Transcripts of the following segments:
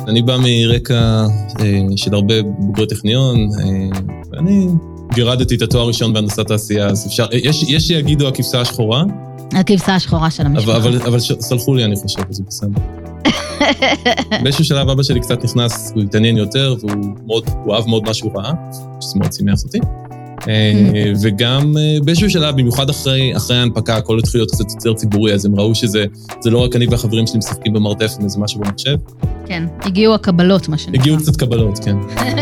אני בא מרקע של הרבה בוגרי טכניון, ואני גירדתי את התואר הראשון בהנדסת תעשייה, אז אפשר, יש שיגידו הכבשה השחורה. הכבשה השחורה של המשפחה. אבל סלחו לי, אני חושב, זה בסדר. באיזשהו שלב אבא שלי קצת נכנס, הוא התעניין יותר, והוא אהב מאוד מה שהוא ראה, שזה מאוד שימח אותי. וגם באיזשהו שלב, במיוחד אחרי ההנפקה, הכל התחיל להיות קצת יותר ציבורי, אז הם ראו שזה לא רק אני והחברים שלי משחקים במרתף, זה משהו במחשב. כן, הגיעו הקבלות, מה שנקרא. הגיעו קצת קבלות, כן.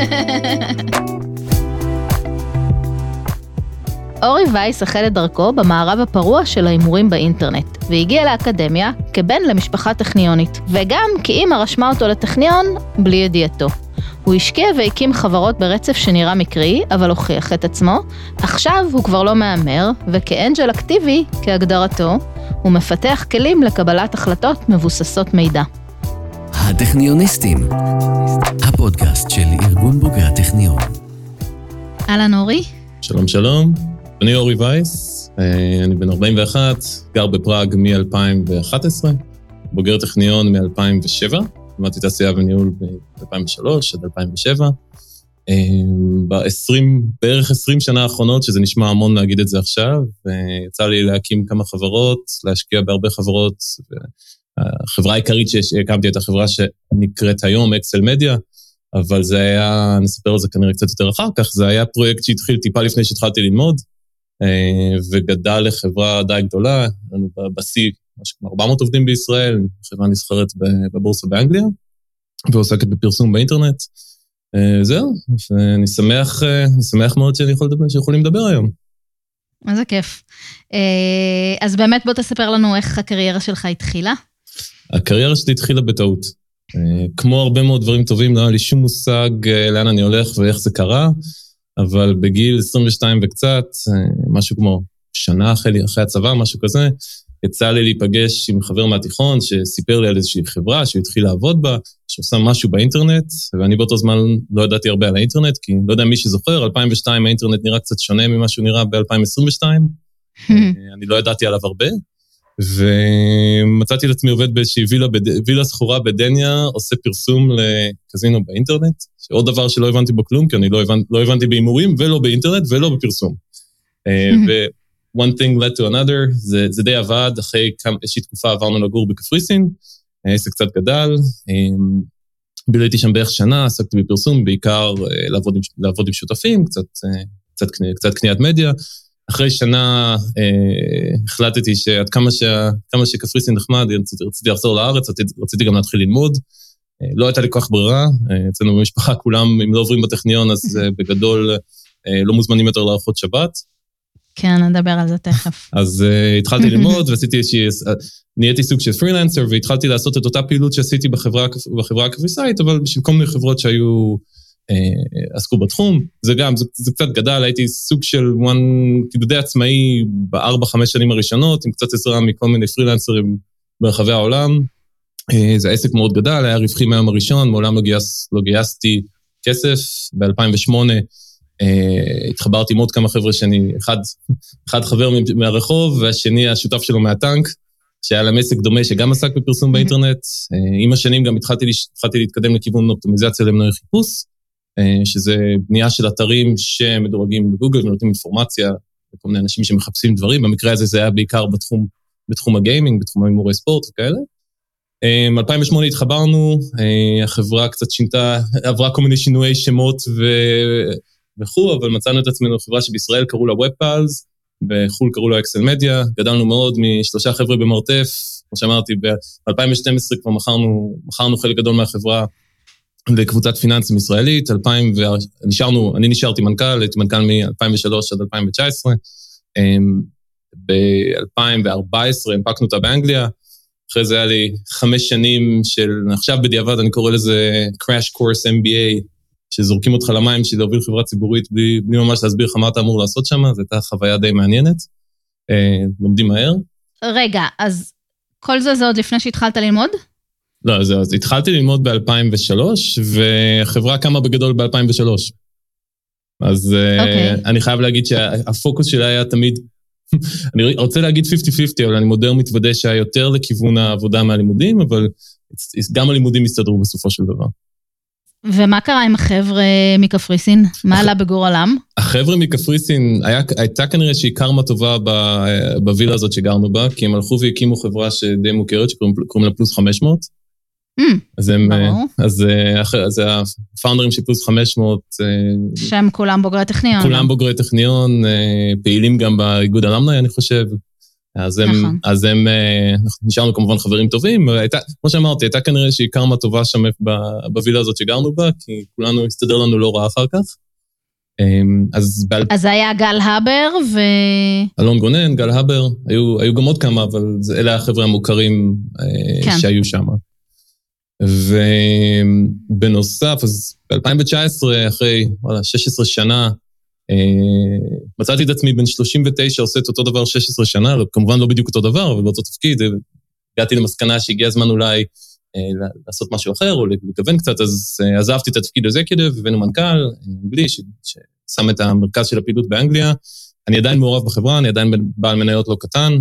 אורי וייס החל את דרכו במערב הפרוע של ההימורים באינטרנט, והגיע לאקדמיה כבן למשפחה טכניונית, וגם כי אמא רשמה אותו לטכניון בלי ידיעתו. הוא השקיע והקים חברות ברצף שנראה מקרי, אבל הוכיח את עצמו. עכשיו הוא כבר לא מאמר, וכאנג'ל אקטיבי, כהגדרתו, הוא מפתח כלים לקבלת החלטות מבוססות מידע. הטכניוניסטים, הפודקאסט של ארגון בוגרי הטכניון. אהלן אורי. שלום שלום, אני אורי וייס, אני בן 41, גר בפראג מ-2011, בוגר טכניון מ-2007, למדתי תעשייה וניהול ב-2003 עד 2007. בערך 20 שנה האחרונות, שזה נשמע המון להגיד את זה עכשיו, יצא לי להקים כמה חברות, להשקיע בהרבה חברות, החברה העיקרית שהקמתי את החברה שנקראת היום אקסל מדיה, אבל זה היה, נספר על זה כנראה קצת יותר אחר כך, זה היה פרויקט שהתחיל טיפה לפני שהתחלתי ללמוד, וגדל לחברה די גדולה, בשיא, משהו כמו 400 עובדים בישראל, חברה נסחרת בבורסה באנגליה, ועוסקת בפרסום באינטרנט. זהו, ואני שמח מאוד שיכולים לדבר היום. איזה כיף. אז באמת בוא תספר לנו איך הקריירה שלך התחילה. הקריירה שלי התחילה בטעות. כמו הרבה מאוד דברים טובים, לא היה לי שום מושג לאן אני הולך ואיך זה קרה, אבל בגיל 22 וקצת, משהו כמו שנה אחרי הצבא, משהו כזה, יצא לי להיפגש עם חבר מהתיכון שסיפר לי על איזושהי חברה שהוא התחיל לעבוד בה, שעושה משהו באינטרנט, ואני באותו זמן לא ידעתי הרבה על האינטרנט, כי לא יודע מי שזוכר, 2002 האינטרנט נראה קצת שונה ממה שהוא נראה ב-2022, אני לא ידעתי עליו הרבה, ומצאתי לעצמי עובד באיזושהי וילה סחורה בדניה, עושה פרסום לקזינו באינטרנט, שעוד דבר שלא הבנתי בו כלום, כי אני לא הבנתי בהימורים, ולא באינטרנט, ולא בפרסום. one thing led to another, זה די עבד, אחרי איזושהי תקופה עברנו לגור בקפריסין, העסק קצת גדל, ביליתי שם בערך שנה, עסקתי בפרסום, בעיקר לעבוד עם שותפים, קצת קניית מדיה, אחרי שנה החלטתי שעד כמה שקפריסין נחמד, רציתי לחזור לארץ, רציתי גם להתחיל ללמוד, לא הייתה לי כל כך ברירה, אצלנו במשפחה כולם, אם לא עוברים בטכניון, אז בגדול לא מוזמנים יותר לארוחות שבת, כן, נדבר על זה תכף. אז התחלתי ללמוד, נהייתי סוג של פרילנסר, והתחלתי לעשות את אותה פעילות שעשיתי בחברה הקפריסאית, אבל בשביל כל מיני חברות שהיו, עסקו בתחום, זה קצת גדל, הייתי סוג של די עצמאי ב4-5 שנים הראשונות, עם קצת עזרה מכל מיני פרילנסרים ברחבי העולם, זה עסק מאוד גדל, היה רווחי מהיום הראשון, מעולם לא גייסתי כסף, ב-2008, התחברתי עם עוד כמה חבר'ה שאני, אחד חבר מהרחוב, והשני השותף שלו מהטנק, שהיה להם עסק דומה שגם עסק בפרסום באינטרנט. עם השנים גם התחלתי להתקדם לכיוון אופטימיזציה למנועי חיפוש, שזה בנייה של אתרים שמדורגים בגוגל ונותנים אינפורמציה לכל מיני אנשים שמחפשים דברים. במקרה הזה זה היה בעיקר בתחום הגיימינג, בתחום הימורי ספורט וכאלה. 2008 התחברנו, החברה קצת שינתה, עברה כל מיני שינויי שמות וכו', אבל מצאנו את עצמנו חברה שבישראל קראו לה WebPals, בחול קראו לה אקסל מדיה, גדלנו מאוד מ3 חבר'ה במרתף, כמו שאמרתי, ב-2012 כבר מכרנו חלק גדול מהחברה לקבוצת פיננסים ישראלית, אני נשארתי מנכ"ל, הייתי מנכ"ל מ-2003 עד 2019, ב-2014 הנפקנו אותה באנגליה, אחרי זה היה לי 5 שנים של, עכשיו בדיעבד אני קורא לזה Crash Course MBA, שזורקים אותך למים של להוביל חברה ציבורית, בלי ממש להסביר לך מה אתה אמור לעשות שם, זו הייתה חוויה די מעניינת, לומדים מהר. רגע, אז כל זה עוד לפני שהתחלת ללמוד? לא, אז התחלתי ללמוד ב-2003, והחברה קמה בגדול ב-2003. אז אני חייב להגיד שהפוקוס שלה היה תמיד, אני רוצה להגיד 50-50, אבל אני מודה ומתוודה שהיה יותר לכיוון העבודה מהלימודים, אבל גם הלימודים הסתדרו בסופו של דבר. ומה קרה עם החבר'ה מקפריסין? מה עלה בגורלם? החבר'ה מקפריסין, הייתה כנראה שהיא קרמה טובה בווילה הזאת שגרנו בה, כי הם הלכו והקימו חברה שדי מוכרת, שקוראים לה פלוס 500. אז הפאונדרים של פלוס 500... שהם כולם בוגרי טכניון. כולם בוגרי טכניון, פעילים גם באיגוד אלמני, אני חושב. אז הם נשארנו כמובן חברים טובים, כמו שאמרתי, הייתה כנראה שהיא קרמה טובה שם בווילה הזאת שגרנו בה, כי כולנו הסתדר לנו לא רע אחר כך. אז היה גל הבר אלון גונן, גל הבר, היו גם עוד כמה, אבל אלה החבר'ה המוכרים שהיו שם. ובנוסף, אז ב-2019, אחרי 16 שנה, מצאתי את עצמי בין 39, עושה את אותו דבר 16 שנה, כמובן לא בדיוק אותו דבר, אבל באותו תפקיד, הגעתי למסקנה שהגיע הזמן אולי לעשות משהו אחר, או לגוון קצת, אז עזבתי את התפקיד אקזקיוטיב, הבאנו מנכ"ל אנגלי, ששם את המרכז של הפעילות באנגליה, אני עדיין מעורב בחברה, אני עדיין בעל מניות לא קטן,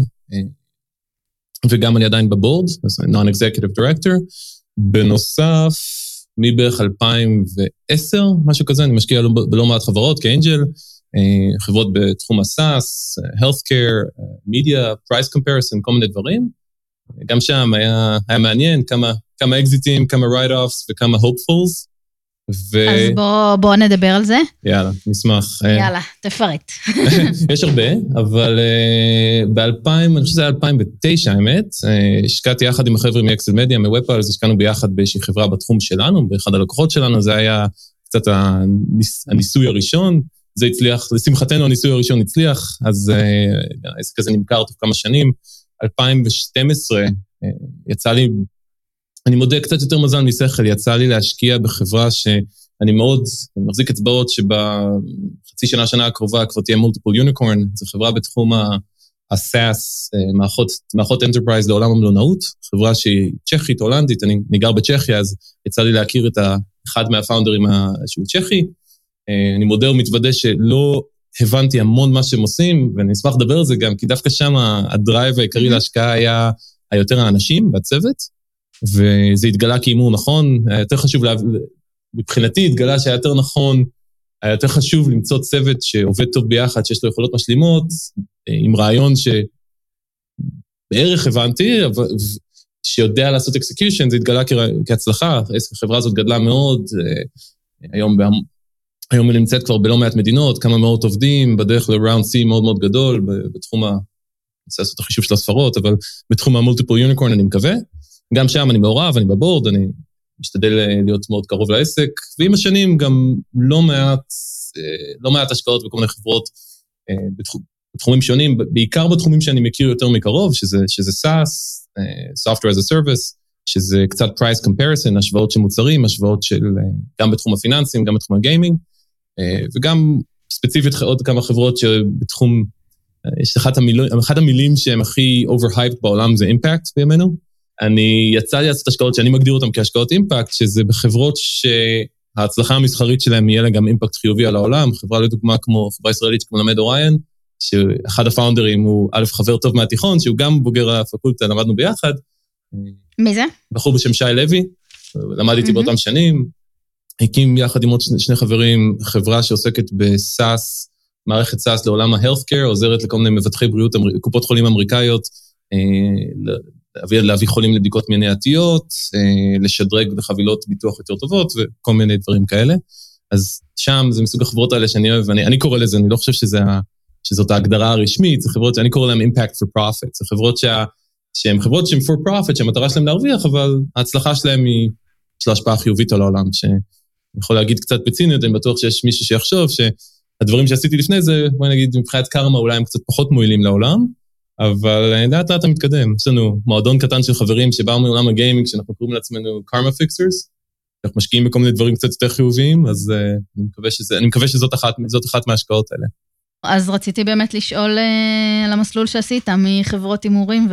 וגם אני עדיין בבורד, אז non-executive director, בנוסף, מבערך 2010, משהו כזה, אני משקיע בלא מעט חברות, כאנג'ל, חברות בתחום הסאס, healthcare, media, price comparison, כל מיני דברים. גם שם היה מעניין, כמה אקזיטים, כמה write-offs וכמה hopefuls. אז בוא נדבר על זה. יאללה, נשמח. יאללה, תפרט. יש הרבה, אבל אני חושב שזה היה 2009, האמת, השקעתי יחד עם החבר'ה מאקסל מדיה, מוופל, אז השקענו ביחד באיזושהי חברה בתחום שלנו, באחד הלקוחות שלנו, זה היה קצת הניסוי הראשון, זה הצליח, לשמחתנו הניסוי הראשון הצליח, אז העסק הזה נמכר תוך כמה שנים, 2012 יצא לי, אני מודה קצת יותר מזל משכל, יצא לי להשקיע בחברה שאני מאוד מחזיק אצבעות שבחצי שנה הקרובה כבר תהיה מולטיפל יוניקורן, זו חברה בתחום ה-SaaS, מערכות אנטרפרייז לעולם המלונאות, חברה שהיא צ'כית, הולנדית, אני גר בצ'כיה, אז יצא לי להכיר את אחד מהפאונדרים שהוא צ'כי, אני מודה ומתוודה שלא הבנתי המון מה שהם עושים, ואני אשמח לדבר על זה גם, כי דווקא שם הדרייב העיקרי להשקעה היה היותר האנשים והצוות, וזה התגלה כאימור נכון, היה יותר חשוב, מבחינתי התגלה שהיה יותר נכון, היה יותר חשוב למצוא צוות שעובד טוב ביחד, שיש לו יכולות משלימות, עם רעיון שבערך הבנתי, אבל שיודע לעשות execution, זה התגלה כהצלחה, החברה הזאת גדלה מאוד, היום היא נמצאת כבר בלא מעט מדינות, כמה מאות עובדים, בדרך ל-round C מאוד מאוד גדול, בתחום אני רוצה לעשות את החישוב של הספרות, אבל בתחום המולטיפל יוניקורן אני מקווה, גם שם אני מעורב, אני בבורד, אני משתדל להיות מאוד קרוב לעסק, ועם השנים גם לא מעט השקעות בכל מיני חברות בתחומים שונים, בעיקר בתחומים שאני מכיר יותר מקרוב, שזה SaaS, Software as a Service, שזה קצת price comparison, השוואות של מוצרים, השוואות של גם בתחום הפיננסים, גם בתחום הגיימינג, וגם ספציפית עוד כמה חברות שבתחום, יש אחת המילים שהן הכי overhyped בעולם זה impact בימינו, יצא לי לעשות השקעות שאני מגדיר אותן כהשקעות אימפקט, שזה בחברות שההצלחה המסחרית שלהם יהיה לה גם אימפקט חיובי על העולם, חברה לדוגמה כמו חברה ישראלית כמו למד אוריין, שאחד הפאונדרים הוא א' חבר טוב מהתיכון, שהוא גם בוגר הפקולטה, למדנו ביחד. מי זה? בחור בשם שי לוי, למד איתי באותם שנים, הקים יחד עם עוד שני חברים חברה שעוסקת בסאס, מערכת סאס לעולם ה-healthcare, עוזרת לכל מיני מבטחי בריאות, קופות חולים אמריקאיות, להביא חולים לבדיקות מניעתיות, לשדרג בחבילות ביטוח יותר טובות, וכל מיני דברים כאלה. אז שם זה מסוג החברות האלה שאני אוהב, אני קורא לזה, אני לא חושב שזאת ההגדרה הרשמית, זה חברות שאני קורא להם impact for profit, זה חברות שהן חברות שהן for profit, שהמטרה שלהם להרוויח, אבל ההצלחה שלהם היא של השפעה חיובית על העולם, שאני יכול להגיד קצת בציניות, אני בטוח שיש מישהו שיחשוב שהדברים שעשיתי לפני זה, בואי נגיד, מבחינת קרמה אולי הם קצת פחות מועילים לעולם, אבל לאט לאט מתקדם. יש לנו מועדון קטן של חברים שבאו מעולם הגיימינג, שאנחנו קוראים לעצמנו Karma Fixers, אנחנו משקיעים בכל מיני דברים קצת יותר חיוביים, אז אני מקווה שזאת אחת מההשקעות האלה. אז רציתי באמת לשאול על המסלול שעשית, מחברות הימורים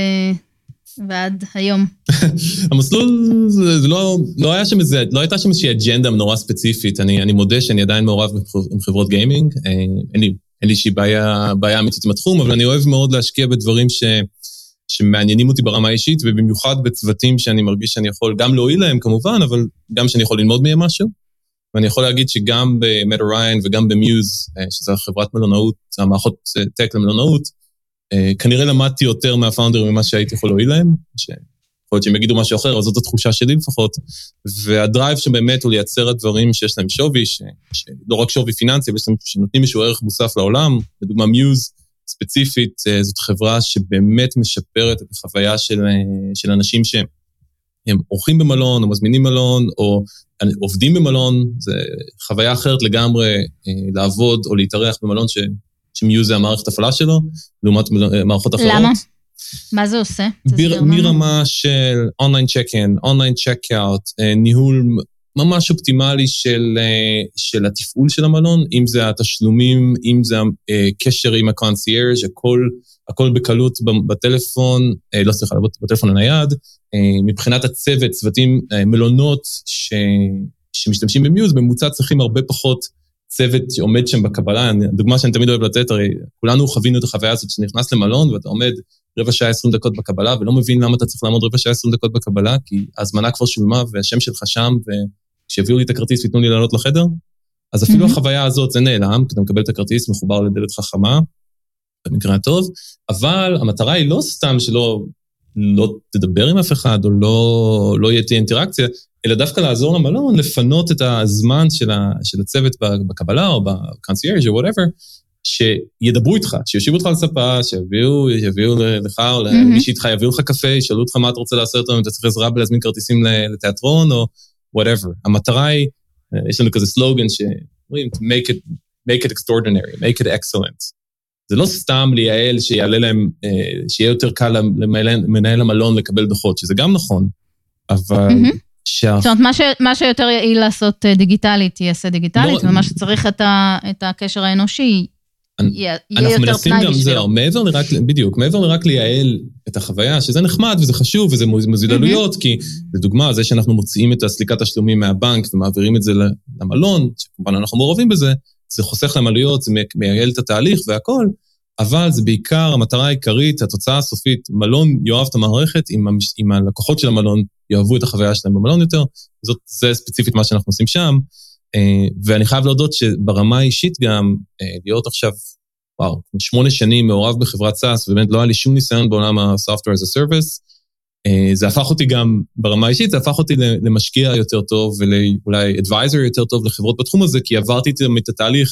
ועד היום. המסלול, לא הייתה שם איזושהי אג'נדה נורא ספציפית, אני מודה שאני עדיין מעורב עם חברות גיימינג, אין לי איזושהי בעיה אמיתית עם התחום, אבל אני אוהב מאוד להשקיע בדברים שמעניינים אותי ברמה האישית, ובמיוחד בצוותים שאני מרגיש שאני יכול גם להועיל להם כמובן, אבל גם שאני יכול ללמוד מהם משהו. ואני יכול להגיד שגם ב-MetaOrion וגם ב-Muse, שזו חברת מלונאות, זה המערכות טק למלונאות, כנראה למדתי יותר מהפאונדרים ממה שהייתי יכול להועיל להם, יכול להיות שהם יגידו משהו אחר, אבל זאת התחושה שלי לפחות, והדרייב שבאמת הוא לייצר את דברים שיש להם שווי, שלא רק שווי פיננסי, אבל שנותנים איזשהו ערך מוסף לעולם, לדוגמה Muse, ספציפית, זאת חברה שבאמת משפרת את החוויה של אנשים שהם עורכים במלון, או מזמינים מלון, או עובדים במלון, זה חוויה אחרת לגמרי לעבוד או להתארח במלון שמיוז זה המערכת הפעלה שלו, לעומת מערכות אחרות. למה? מה זה עושה? מרמה של אונליין צ'ק-אין, אונליין צ'ק-אאוט, ניהול ממש אופטימלי של התפעול של המלון, אם זה התשלומים, אם זה הקשר עם הקונסיירג', הכל בקלות בטלפון, לא סליחה, בטלפון הנייד, מבחינת הצוות, צוותים, מלונות שמשתמשים במיוז, בממוצע צריכים הרבה פחות צוות שעומד שם בקבלה, הדוגמה שאני תמיד אוהב לתת, הרי כולנו חווינו את החוויה הזאת שנכנס למלון, ואתה עומד רבע שעה 20 דקות בקבלה, ולא מבין למה אתה צריך לעמוד רבע שעה 20 דקות בקבלה, כי ההזמנה כבר שולמה, והשם שלך שם, וכשהביאו לי את הכרטיס ויתנו לי לעלות לחדר, אז אפילו החוויה הזאת זה נעלם, כי אתה מקבל את הכרטיס מחובר לדלת חכמה, במקרה הטוב, אבל המטרה היא לא סתם שלא תדבר עם אף אחד, או לא יהיה אינטראקציה, אלא דווקא לעזור למלון, לפנות את הזמן של הצוות בקבלה, או בקונסיירג' או whatever, שידברו איתך, שיושיבו אותך על ספה, שיביאו לך, או למי שאיתך, יביאו לך קפה, ישאלו אותך מה אתה רוצה לעשות, אם אתה צריך עזרה בלהזמין כרטיסים לתיאטרון, או whatever. המטרה היא, יש לנו כזה סלוגן, שאומרים, make it extraordinary, make it excellent. זה לא סתם לייעל שיעלה להם, שיהיה יותר קל למנהל המלון לקבל דוחות, שזה גם נכון, אבל... זאת אומרת, מה שיותר יעיל לעשות דיגיטלית, יעשה דיגיטלית, ומה שצריך את הקשר האנושי, יהיה יותר פנאי בשבילו. בדיוק, מעבר לרק לייעל את החוויה, שזה נחמד וזה חשוב, וזה מוזיל עלויות, כי לדוגמה, זה שאנחנו מוציאים את הסליקת השלומים מהבנק, ומעבירים את זה למלון, שכמובן אנחנו מעורבים בזה, זה חוסך להם עלויות, זה מייעל את התהליך והכל, אבל זה בעיקר המטרה העיקרית, התוצאה הסופית, מלון יאהב את המערכת, עם הלקוחות של המלון יאהבו את החוויה שלהם במלון יותר, זה ספציפית מה שאנחנו עושים שם, ואני חייב להודות שברמה האישית גם, להיות עכשיו, 8 שנים מעורב בחברת סאס, ובאמת לא היה לי שום ניסיון בעולם ה-Software as a Service, זה הפך אותי גם, ברמה האישית, זה הפך אותי למשקיע יותר טוב, ואולי advisor יותר טוב לחברות בתחום הזה, כי עברתי את התהליך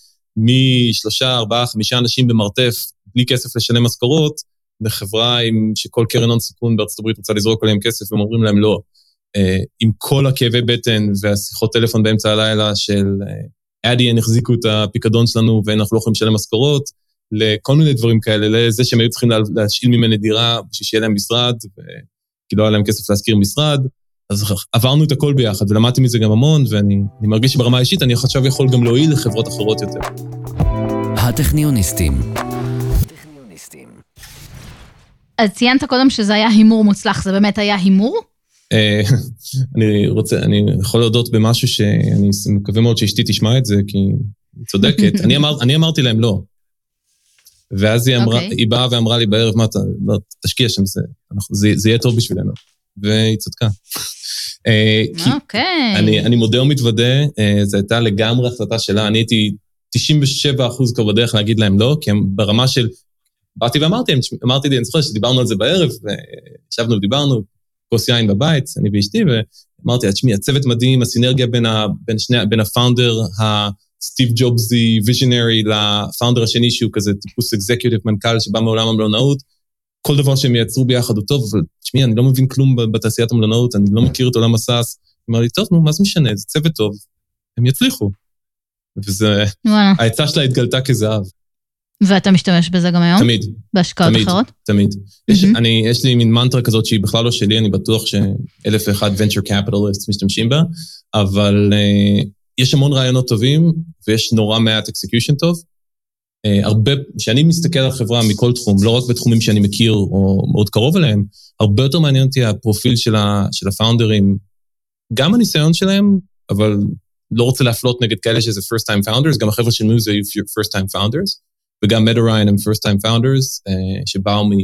מ3, 4, 5 אנשים במרתף, בלי כסף לשלם משכורות, לחברה שכל קרן הון סיכון בארצות הברית רוצה לזרוק עליהם כסף, והם אומרים להם לא. עם כל הכאבי בטן והשיחות טלפון באמצע הלילה של אדיאן החזיקו את הפיקדון שלנו, ואנחנו לא יכולים לשלם משכורות, לכל מיני דברים כאלה, לזה שהם היו צריכים להשאיל ממני דירה, בשביל שיהיה להם משרד, כי לא היה להם כסף להזכיר משרד, אז עברנו את הכל ביחד, ולמדתי מזה גם המון, ואני מרגיש שברמה האישית, אני עכשיו יכול גם להועיל לחברות אחרות יותר. הטכניוניסטים. אז ציינת קודם שזה היה הימור מוצלח, זה באמת היה הימור? אני יכול להודות במשהו שאני מקווה מאוד שאשתי תשמע את זה, כי היא צודקת. אני אמרתי להם לא. ואז היא באה ואמרה לי בערב, מה אתה, תשקיע שם, זה יהיה טוב בשבילנו. והיא צודקה. אני מודה ומתוודה, זה הייתה לגמרי החלטה שלה, אני הייתי 97% כבר בדרך להגיד להם לא, כי הם ברמה של, באתי ואמרתי לי, אני זוכר שדיברנו על זה בערב, וישבנו ודיברנו, כוס יין בבית, אני ואשתי, ואמרתי, תשמעי, הצוות מדהים, הסינרגיה בין הפאונדר, הסטיב ג'ובסי, ויז'נרי, לפאונדר השני, שהוא כזה טיפוס אקזקיוטיב מנכ"ל, שבא מעולם המלונאות, כל דבר שהם ייצרו ביחד הוא טוב, אבל תשמעי, אני לא מבין כלום בתעשיית המלונאות, אני לא מכיר את עולם הסאס, אמר לי, טוב, מה זה משנה, זה צוות טוב, הם יצליחו. וזה, ההצעה שלה התגלתה כזהב. ואתה משתמש בזה גם היום? תמיד. בהשקעות אחרות? תמיד. יש לי מין מנטרה כזאת שהיא בכלל לא שלי, אני בטוח ש1,001 venture capitalists משתמשים בה, אבל יש המון רעיונות טובים, ויש נורא מעט execution טוב. הרבה, כשאני מסתכל על חברה מכל תחום, לא רק בתחומים שאני מכיר או מאוד קרוב אליהם, הרבה יותר מעניין אותי הפרופיל של הפאונדרים, גם הניסיון שלהם, אבל לא רוצה להפלות נגד כאלה שזה first time founders, גם החבר'ה של Muse היו first time founders, וגם MetaOrion הם first time founders, שבאו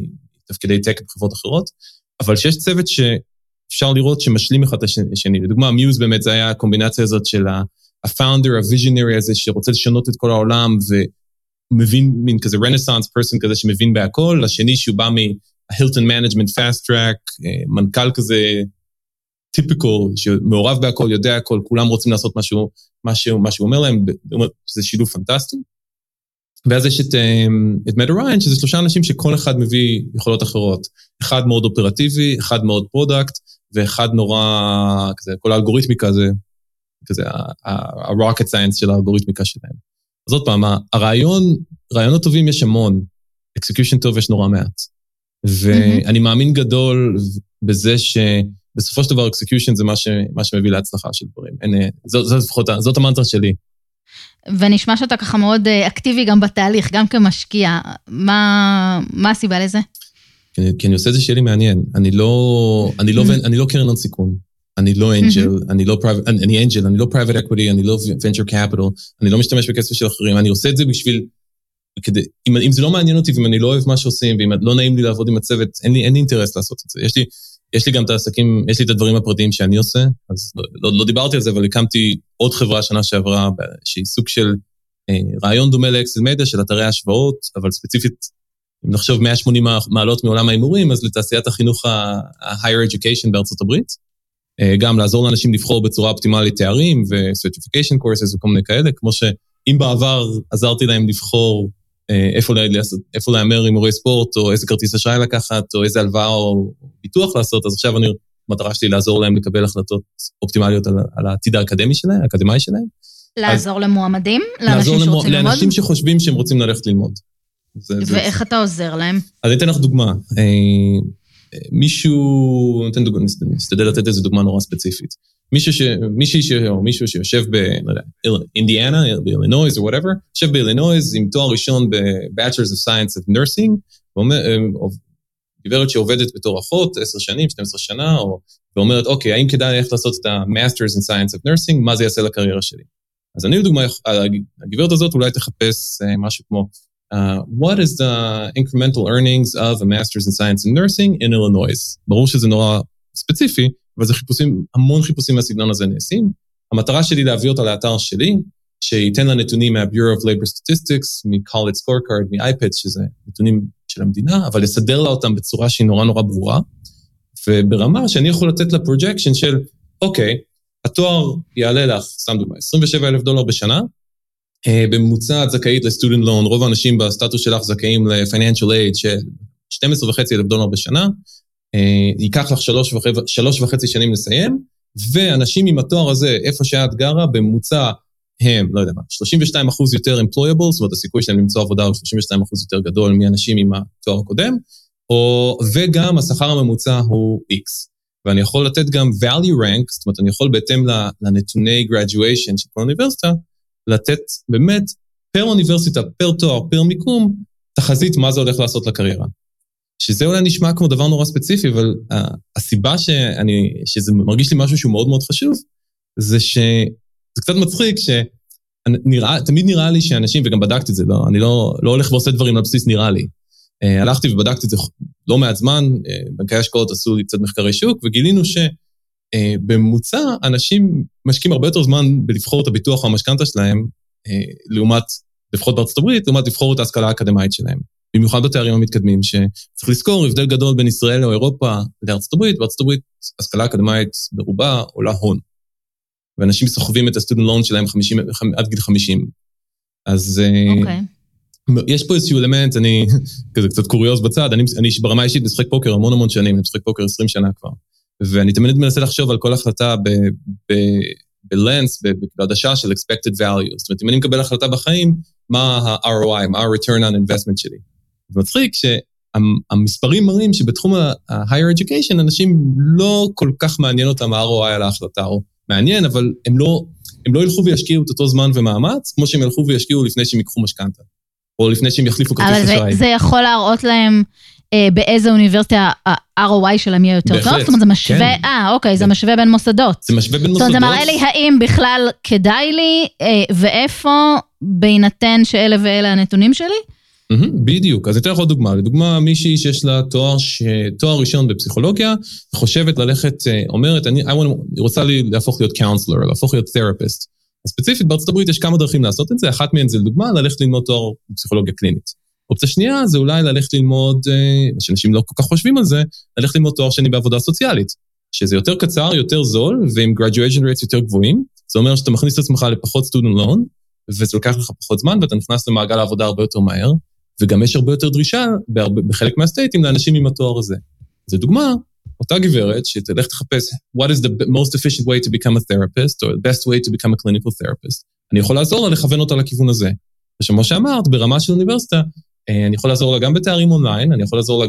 תפקידי טק בחברות אחרות, אבל שיש צוות שאפשר לראות שמשלים אחד את השני. לדוגמה, מיוז באמת זה היה הקומבינציה הזאת של ה-founder, ה-visionary הזה, שרוצה לשנות את כל העולם, ומבין מין כזה renaissance person כזה שמבין בהכל, השני שהוא בא מה-Hilton Management Fast Track, מנכ"ל כזה typical, שמעורב בהכל, יודע הכל, כולם רוצים לעשות מה שהוא אומר להם, שזה שילוב פנטסטי. ואז יש את Matt Orion, שזה 3 אנשים שכל אחד מביא יכולות אחרות. אחד מאוד אופרטיבי, אחד מאוד פרודקט, ואחד נורא, כזה, כל האלגוריתמיקה זה, כזה, ה-rocket science של האלגוריתמיקה שלהם. אז עוד פעם, רעיונות טובים יש המון, execution טוב יש נורא מעט. ואני מאמין גדול בזה שבסופו של דבר execution זה מה שמביא להצלחה של דברים. זאת המנטרה שלי. ונשמע שאתה ככה מאוד אקטיבי גם בתהליך, גם כמשקיע. מה הסיבה לזה? כי אני עושה את זה שיהיה לי מעניין. אני לא קרן הון סיכון. אני לא אנג'ל, אני לא private equity, אני לא venture capital, אני לא משתמש בכסף של אחרים, אני עושה את זה בשביל, אם זה לא מעניין אותי, ואם אני לא אוהב מה שעושים, ואם לא נעים לי לעבוד עם הצוות, אין לי אינטרס לעשות את זה. יש לי גם את העסקים, יש לי את הדברים הפרטיים שאני עושה, אז לא דיברתי על זה, אבל הקמתי עוד חברה שנה שעברה, שהיא סוג של רעיון דומה לאקסל מדיה, של אתרי השוואות, אבל ספציפית, אם נחשוב 180 מעלות מעולם ההימורים, אז לתעשיית החינוך ה-higher education בארצות הברית, גם לעזור לאנשים לבחור בצורה אופטימלית תארים ו-certification courses וכל מיני כאלה, כמו שאם בעבר עזרתי להם לבחור איפה להאמר עם מורי ספורט, או איזה כרטיס אשראי לקחת, או איזה הלוואה או ביטוח לעשות, אז עכשיו המטרה שלי לעזור להם לקבל החלטות אופטימליות על העתיד האקדמי שלהם, האקדמי שלהם. לעזור למועמדים? לאנשים שרוצים ללמוד? לאנשים שחושבים שהם רוצים ללכת ללמוד. ואיך אתה עוזר להם? אז אני אתן לך דוגמה. נסתדל לתת איזו דוגמה נורא ספציפית. מישהו שיושב באינדיאנה, באילינויז או whatever, יושב באילינויז עם תואר ראשון ב-Bachelor's of Science of Nursing, גברת שעובדת בתור אחות 10 שנים, 12 שנה, ואומרת, אוקיי, האם כדאי איך לעשות את ה-Masters in Science of Nursing, מה זה יעשה לקריירה שלי? אז אני לדוגמה, הגברת הזאת אולי תחפש משהו כמו, what is the incremental earnings of a Master's in Science and Nursing in Illinois? ברור שזה נורא ספציפי, אבל זה המון חיפושים מהסגנון הזה נעשים. המטרה שלי להביא אותה לאתר שלי, שייתן לה נתונים מה-Bureau of Labor Statistics, מ-College Scorecard, מ-iPad, שזה נתונים של המדינה, אבל לסדר לה אותם בצורה שהיא נורא נורא ברורה, וברמה שאני יכול לתת לה projection של, אוקיי, התואר יעלה לך, סתם דוגמה, $27,000 בשנה, בממוצע את זכאית לסטודנט לון, רוב האנשים בסטטוס שלך זכאים ל-financial aid של $12,500 בשנה, ייקח לך 3.5 שנים לסיים, ואנשים עם התואר הזה, איפה שאת גרה, בממוצע הם, לא יודע מה, 32% יותר employable, זאת אומרת, הסיכוי שלהם למצוא עבודה הוא 32% יותר גדול מאנשים עם התואר הקודם, וגם השכר הממוצע הוא X. ואני יכול לתת גם value rank, זאת אומרת, אני יכול בהתאם לנתוני graduation של כל אוניברסיטה, לתת באמת פר אוניברסיטה, פר תואר, פר מיקום, תחזית מה זה הולך לעשות לקריירה. שזה אולי נשמע כמו דבר נורא ספציפי, אבל הסיבה שזה מרגיש לי משהו שהוא מאוד מאוד חשוב, זה שזה קצת מצחיק, תמיד נראה לי שאנשים, וגם בדקתי את זה, אני לא הולך ועושה דברים על בסיס נראה לי. הלכתי ובדקתי את זה לא מעט זמן, בנקי השקעות עשו לי קצת מחקרי שוק, וגילינו שבממוצע אנשים משקיעים הרבה יותר זמן בלבחור את הביטוח או המשכנתה שלהם, לעומת, לפחות בארצות הברית, לעומת לבחור את ההשכלה האקדמית שלהם. במיוחד בתארים המתקדמים, שצריך לזכור, הבדל גדול בין ישראל או אירופה לארצות הברית, בארצות הברית, השכלה אקדמית ברובה עולה הון. ואנשים סוחבים את הסטודנט לון שלהם עד גיל 50. אז יש פה איזשהו אלמנט, אני כזה קצת קוריוז בצד, אני ברמה אישית משחק פוקר המון שנים, אני משחק פוקר 20 שנה כבר, ואני תמיד מנסה לחשוב על כל החלטה בלנס, בעדשה של expected value. זאת אומרת, אם אני מקבל החלטה בחיים, מה ה-ROI, מה ה-return on investment שלי. זה מצחיק שהמספרים מראים שבתחום ה-higher education, אנשים לא כל כך מעניין אותם ה-ROI על ההחלטה, או מעניין, אבל הם לא ילכו וישקיעו את אותו זמן ומאמץ, כמו שהם ילכו וישקיעו לפני שהם ייקחו משכנתה, או לפני שהם יחליפו כרטיס אשראי. אבל זה יכול להראות להם באיזה אוניברסיטה ה-ROI שלהם יהיה יותר טוב? זאת אומרת, זה משווה, אוקיי, זה משווה בין מוסדות. זה משווה בין מוסדות. זאת אומרת, זה מראה לי האם בכלל כדאי לי, ואיפה, בהינתן שאלה ואלה הנתונים שלי? בדיוק, אז אני אתן לך עוד דוגמה. לדוגמה, מישהי שיש לה תואר ראשון בפסיכולוגיה, חושבת ללכת, אומרת, אני רוצה להפוך להיות counselor, להפוך להיות therapist. ספציפית, בארצות הברית יש כמה דרכים לעשות את זה, אחת מהן זה לדוגמה, ללכת ללמוד תואר בפסיכולוגיה קלינית. אופציה שנייה זה אולי ללכת ללמוד, שאנשים לא כל כך חושבים על זה, ללכת ללמוד תואר שני בעבודה סוציאלית, שזה יותר קצר, יותר זול, ועם graduation rates יותר גבוהים, זה אומר שאתה מכניס את עצמך לפחות student loan, וזה לוקח לך פחות זמן, ואתה נכנס למעגל העבודה הרבה יותר מהר, וגם יש הרבה יותר דרישה בחלק מהסטייטים לאנשים עם התואר הזה. זו דוגמה, אותה גברת שתלך תחפש what is the most efficient way to become a therapist, or the best way to become a clinical therapist. אני יכול לעזור לה לכוון אותה לכיוון הזה. ושמו שאמרת, ברמה של אוניברסיטה, אני יכול לעזור לה גם בתארים אונליין, אני יכול לעזור לה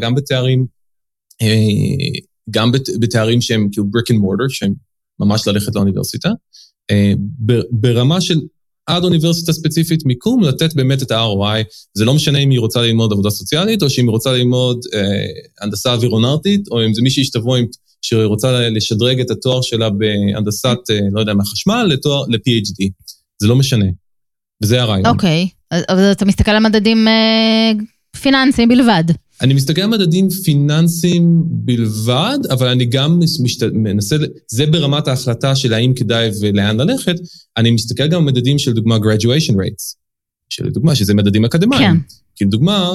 גם בתארים שהם כאילו brick and mortar, שהם ממש ללכת לאוניברסיטה, ברמה של עד אוניברסיטה ספציפית מיקום, לתת באמת את ה-ROI, זה לא משנה אם היא רוצה ללמוד עבודה סוציאלית, או שאם היא רוצה ללמוד הנדסה אווירונאוטית, או אם זה מישהי שתבוא שהיא רוצה לשדרג את התואר שלה בהנדסת, לא יודע, מהחשמל, ל-PhD. זה לא משנה. וזה הרעיון. אוקיי, אבל אתה מסתכל על מדדים פיננסיים בלבד. אני מסתכל על מדדים פיננסיים בלבד, אבל אני גם מנסה, זה ברמת ההחלטה של האם כדאי ולאן ללכת, אני מסתכל גם על מדדים של דוגמה graduation rates, של דוגמה שזה מדדים אקדמיים. כן. כי לדוגמה,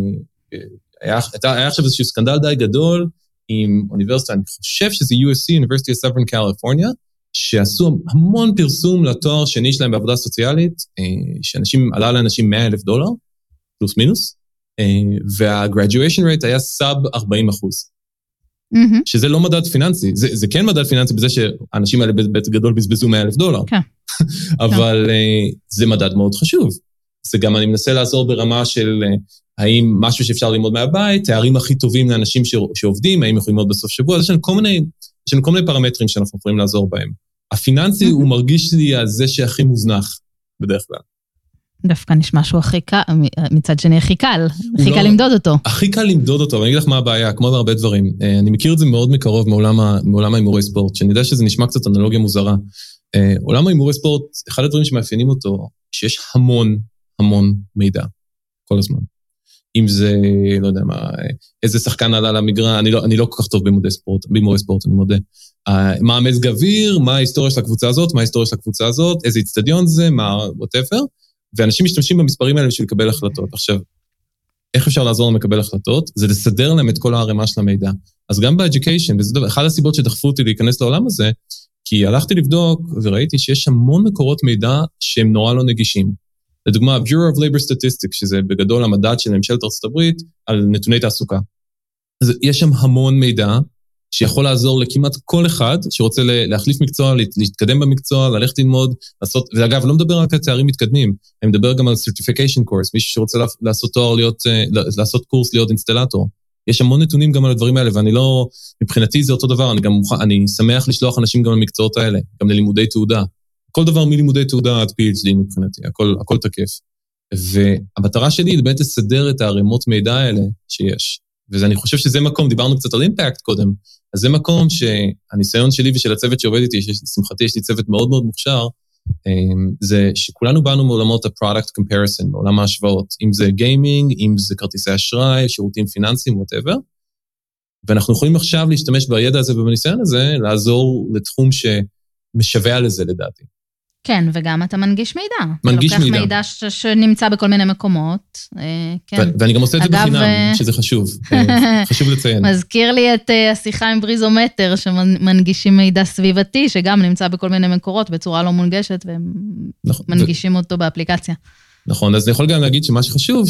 היה עכשיו איזשהו סקנדל די גדול עם אוניברסיטה, אני חושב שזה USC, University of Southern California, שעשו המון פרסום לתואר שני שלהם בעבודה סוציאלית, עלה לאנשים $100,000, פלוס מינוס, וה-graduation rate היה סאב 40%. שזה לא מדד פיננסי, זה כן מדד פיננסי בזה שהאנשים האלה בגדול בזבזו $100,000. כן. אבל זה מדד מאוד חשוב. זה גם אני מנסה לעזור ברמה של האם משהו שאפשר ללמוד מהבית, תארים הכי טובים לאנשים שעובדים, האם יכולים ללמוד בסוף שבוע, יש לנו כל מיני פרמטרים שאנחנו יכולים לעזור בהם. הפיננסי הוא מרגיש לי על זה שהכי מוזנח בדרך כלל. דווקא נשמע שהוא הכי קל, מצד שני הכי קל, הכי קל למדוד אותו. הכי קל למדוד אותו, ואני אגיד לך מה הבעיה, כמו בהרבה דברים. אני מכיר את זה מאוד מקרוב מעולם ההימורי ספורט, שאני יודע שזה נשמע קצת אנלוגיה מוזרה. עולם ההימורי ספורט, אחד הדברים שמאפיינים אותו, שיש המון מידע, כל הזמן. אם זה, לא יודע מה, איזה שחקן עלה למגרש, אני לא כל כך טוב בהימורי ספורט, אני מודה. מה המזג אוויר, מה ההיסטוריה של הקבוצה הזאת, מה ההיסטוריה של הקבוצה הזאת, איזה אצטדיון זה, מה, whatever. ואנשים משתמשים במספרים האלה בשביל לקבל החלטות. עכשיו, איך אפשר לעזור להם לקבל החלטות? זה לסדר להם את כל הערימה של המידע. אז גם ב-education, וזה אחד הסיבות שדחפו אותי להיכנס לעולם הזה, כי הלכתי לבדוק וראיתי שיש המון מקורות מידע שהם נורא לא נגישים. לדוגמה, Bureau of Labor Statistics, שזה בגדול המדד של ממשלת ארצות הברית, על נתוני תעסוקה. אז יש שם המון מידע, שיכול לעזור לכמעט כל אחד שרוצה להחליף מקצוע, להתקדם במקצוע, ללכת ללמוד, לעשות, ואגב, לא מדבר רק על תארים מתקדמים, אני מדבר גם על certification course, מישהו שרוצה לעשות תואר לעשות קורס להיות אינסטלטור. יש המון נתונים גם על הדברים האלה, ואני לא, מבחינתי זה אותו דבר, אני שמח לשלוח אנשים גם למקצועות האלה, גם ללימודי תעודה. כל דבר מלימודי תעודה עד PhD מבחינתי, הכל תקף. והמטרה שלי היא באמת לסדר את הערימות מידע האלה שיש. ואני חושב שזה מקום, דיברנו קצת על אימפקט קודם, אז זה מקום שהניסיון שלי ושל הצוות שעובד איתי, שמחתי יש לי צוות מאוד מאוד מוכשר, זה שכולנו באנו מעולמות ה-product comparison, מעולם ההשוואות, אם זה גיימינג, אם זה כרטיסי אשראי, שירותים פיננסיים, whatever, ואנחנו יכולים עכשיו להשתמש בידע הזה ובניסיון הזה, לעזור לתחום שמשווה לזה לדעתי. כן, וגם אתה מנגיש מידע. מנגיש מידע. אתה לוקח מידע שנמצא בכל מיני מקומות. כן. ואני גם עושה את זה בחינם, שזה חשוב. חשוב לציין. מזכיר לי את השיחה עם בריזומטר, שמנגישים מידע סביבתי, שגם נמצא בכל מיני מקורות בצורה לא מונגשת, ומנגישים אותו באפליקציה. נכון, אז אני יכול גם להגיד שמה שחשוב,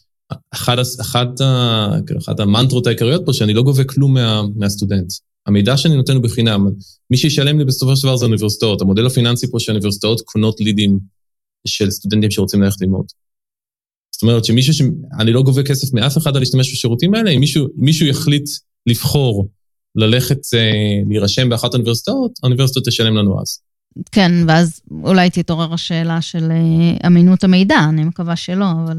שאחת המנטרות העיקריות פה, שאני לא גובה כלום מהסטודנט. המידע שאני נותן הוא בחינם, מי שישלם לי בסופו של דבר זה האוניברסיטאות, המודל הפיננסי פה של האוניברסיטאות קונות לידים של סטודנטים שרוצים ללכת ללמוד. זאת אומרת אני לא גובה כסף מאף אחד על להשתמש בשירותים האלה, אם מישהו יחליט לבחור ללכת להירשם באחת האוניברסיטאות, האוניברסיטאות תשלם לנו אז. כן, ואז אולי תתעורר השאלה של אמינות המידע, אני מקווה שלא, אבל...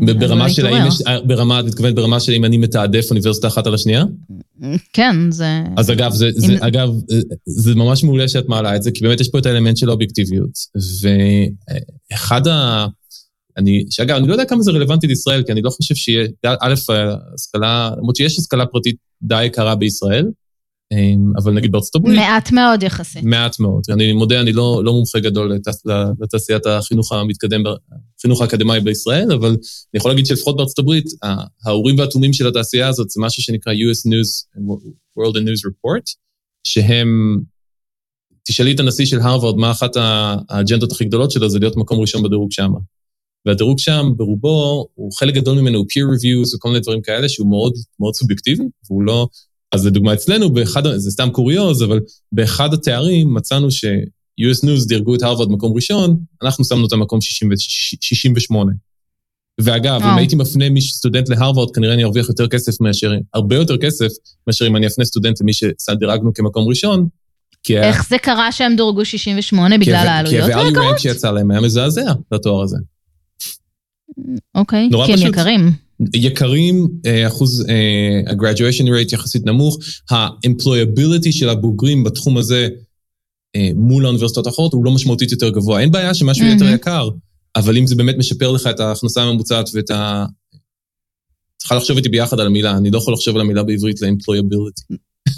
ברמה של אם אני מתעדף אוניברסיטה אחת על השנייה? כן, זה... אז אגב, זה ממש מעולה שאת מעלה את זה, כי באמת יש פה את האלמנט של האובייקטיביות, ואחד שאגב, אני לא יודע כמה זה רלוונטי לישראל, כי אני לא חושב שיהיה, א', השכלה, למרות שיש השכלה פרטית די יקרה בישראל, אבל נגיד בארצות הברית... מעט מאוד יחסית. מעט מאוד. אני מודה, אני לא מומחה גדול לתעשיית החינוך המתקדם, החינוך האקדמי בישראל, אבל אני יכול להגיד שלפחות בארצות הברית, ההורים והתאומים של התעשייה הזאת, זה משהו שנקרא US News, World and News Report, שהם, תשאלי את הנשיא של הרווארד, מה אחת האג'נדות הכי גדולות שלו, זה להיות מקום ראשון בדירוג שם. והדירוג שם, ברובו, הוא חלק גדול ממנו, הוא peer reviews וכל מיני דברים כאלה, שהוא מאוד, מאוד סובייקטיבי, והוא לא... אז לדוגמה אצלנו, זה סתם קוריוז, אבל באחד התארים מצאנו ש-US News דירגו את הרווארד מקום ראשון, אנחנו שמנו את המקום 68. ואגב, אם הייתי מפנה סטודנט להרווארד, כנראה אני ארוויח יותר כסף מאשר, הרבה יותר כסף מאשר אם אני אפנה סטודנט למי שדירגנו כמקום ראשון. איך זה קרה שהם דורגו 68 בגלל העלויות היקרות? כי ה-value rank שיצא להם היה מזעזע לתואר הזה. אוקיי, כי הם יקרים. יקרים, אחוז ה-graduation rate יחסית נמוך, ה-employability של הבוגרים בתחום הזה מול האוניברסיטאות האחרות הוא לא משמעותית יותר גבוה. אין בעיה שמשהו יותר יקר, אבל אם זה באמת משפר לך את ההכנסה הממוצעת ואת ה... צריכה לחשוב איתי ביחד על המילה, אני לא יכול לחשוב על המילה בעברית ל-employability.